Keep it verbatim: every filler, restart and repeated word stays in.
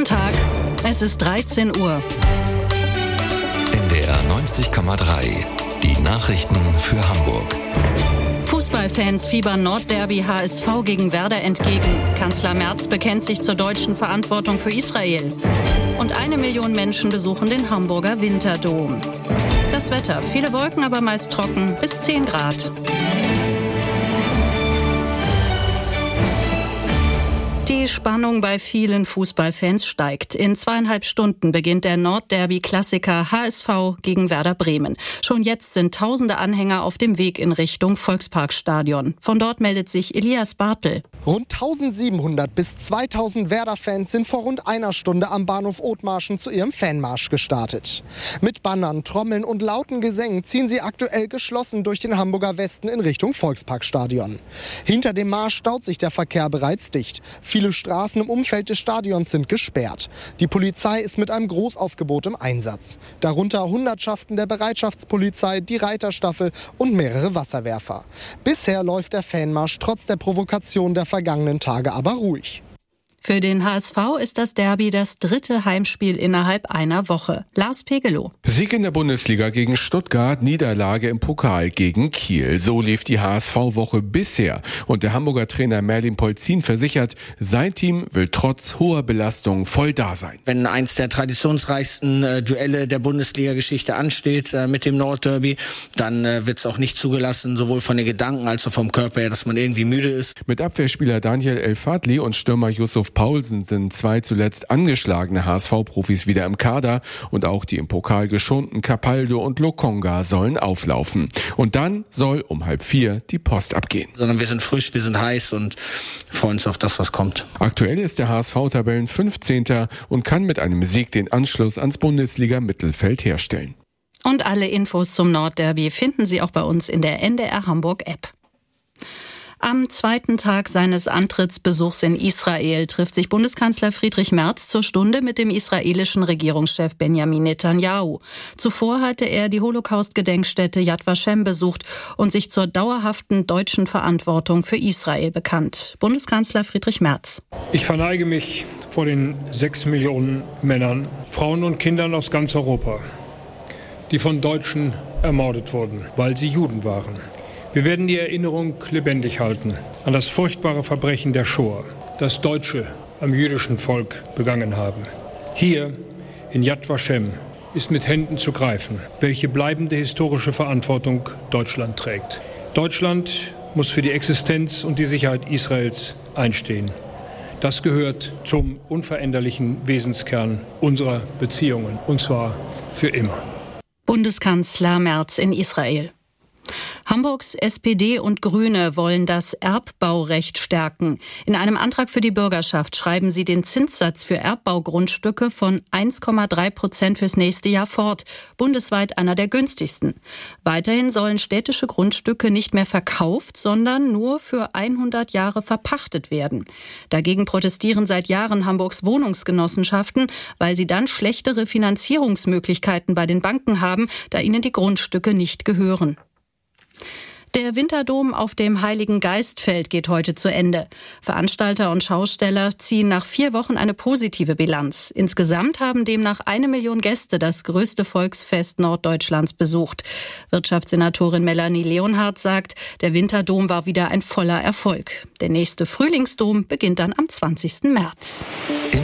Tag, es ist dreizehn Uhr. N D R neunzig Komma drei, die Nachrichten für Hamburg. Fußballfans fiebern Nordderby H S V gegen Werder entgegen. Kanzler Merz bekennt sich zur deutschen Verantwortung für Israel. Und eine Million Menschen besuchen den Hamburger Winterdom. Das Wetter, viele Wolken, aber meist trocken, bis zehn Grad. Die Spannung bei vielen Fußballfans steigt. In zweieinhalb Stunden beginnt der Nordderby-Klassiker H S V gegen Werder Bremen. Schon jetzt sind tausende Anhänger auf dem Weg in Richtung Volksparkstadion. Von dort meldet sich Elias Bartel. Rund eintausendsiebenhundert bis zweitausend Werder-Fans sind vor rund einer Stunde am Bahnhof Othmarschen zu ihrem Fanmarsch gestartet. Mit Bannern, Trommeln und lauten Gesängen ziehen sie aktuell geschlossen durch den Hamburger Westen in Richtung Volksparkstadion. Hinter dem Marsch staut sich der Verkehr bereits dicht. Viele Straßen im Umfeld des Stadions sind gesperrt. Die Polizei ist mit einem Großaufgebot im Einsatz. Darunter Hundertschaften der Bereitschaftspolizei, die Reiterstaffel und mehrere Wasserwerfer. Bisher läuft der Fanmarsch trotz der Provokation der vergangenen Tage aber ruhig. Für den H S V ist das Derby das dritte Heimspiel innerhalb einer Woche. Lars Pegelow. Sieg in der Bundesliga gegen Stuttgart, Niederlage im Pokal gegen Kiel. So lief die H S V-Woche bisher. Und der Hamburger Trainer Merlin Polzin versichert, sein Team will trotz hoher Belastung voll da sein. Wenn eins der traditionsreichsten äh, Duelle der Bundesliga-Geschichte ansteht äh, mit dem Nordderby, dann äh, wird es auch nicht zugelassen, sowohl von den Gedanken als auch vom Körper her, dass man irgendwie müde ist. Mit Abwehrspieler Daniel El-Fadli und Stürmer Yusuf Paulsen sind zwei zuletzt angeschlagene H S V-Profis wieder im Kader und auch die im Pokal geschonten Capaldo und Lokonga sollen auflaufen. Und dann soll um halb vier die Post abgehen. Sondern wir sind frisch, wir sind heiß und freuen uns auf das, was kommt. Aktuell ist der H S V-Tabellen fünfzehnter und kann mit einem Sieg den Anschluss ans Bundesliga-Mittelfeld herstellen. Und alle Infos zum Nordderby finden Sie auch bei uns in der N D R Hamburg-App. Am zweiten Tag seines Antrittsbesuchs in Israel trifft sich Bundeskanzler Friedrich Merz zur Stunde mit dem israelischen Regierungschef Benjamin Netanyahu. Zuvor hatte er die Holocaust-Gedenkstätte Yad Vashem besucht und sich zur dauerhaften deutschen Verantwortung für Israel bekannt. Bundeskanzler Friedrich Merz. Ich verneige mich vor den sechs Millionen Männern, Frauen und Kindern aus ganz Europa, die von Deutschen ermordet wurden, weil sie Juden waren. Wir werden die Erinnerung lebendig halten an das furchtbare Verbrechen der Shoah, das Deutsche am jüdischen Volk begangen haben. Hier in Yad Vashem ist mit Händen zu greifen, welche bleibende historische Verantwortung Deutschland trägt. Deutschland muss für die Existenz und die Sicherheit Israels einstehen. Das gehört zum unveränderlichen Wesenskern unserer Beziehungen, und zwar für immer. Bundeskanzler Merz in Israel. Hamburgs S P D und Grüne wollen das Erbbaurecht stärken. In einem Antrag für die Bürgerschaft schreiben sie den Zinssatz für Erbbaugrundstücke von eins Komma drei Prozent fürs nächste Jahr fort, bundesweit einer der günstigsten. Weiterhin sollen städtische Grundstücke nicht mehr verkauft, sondern nur für hundert Jahre verpachtet werden. Dagegen protestieren seit Jahren Hamburgs Wohnungsgenossenschaften, weil sie dann schlechtere Finanzierungsmöglichkeiten bei den Banken haben, da ihnen die Grundstücke nicht gehören. Der Winterdom auf dem Heiligen Geistfeld geht heute zu Ende. Veranstalter und Schausteller ziehen nach vier Wochen eine positive Bilanz. Insgesamt haben demnach eine Million Gäste das größte Volksfest Norddeutschlands besucht. Wirtschaftssenatorin Melanie Leonhardt sagt, der Winterdom war wieder ein voller Erfolg. Der nächste Frühlingsdom beginnt dann am zwanzigsten März.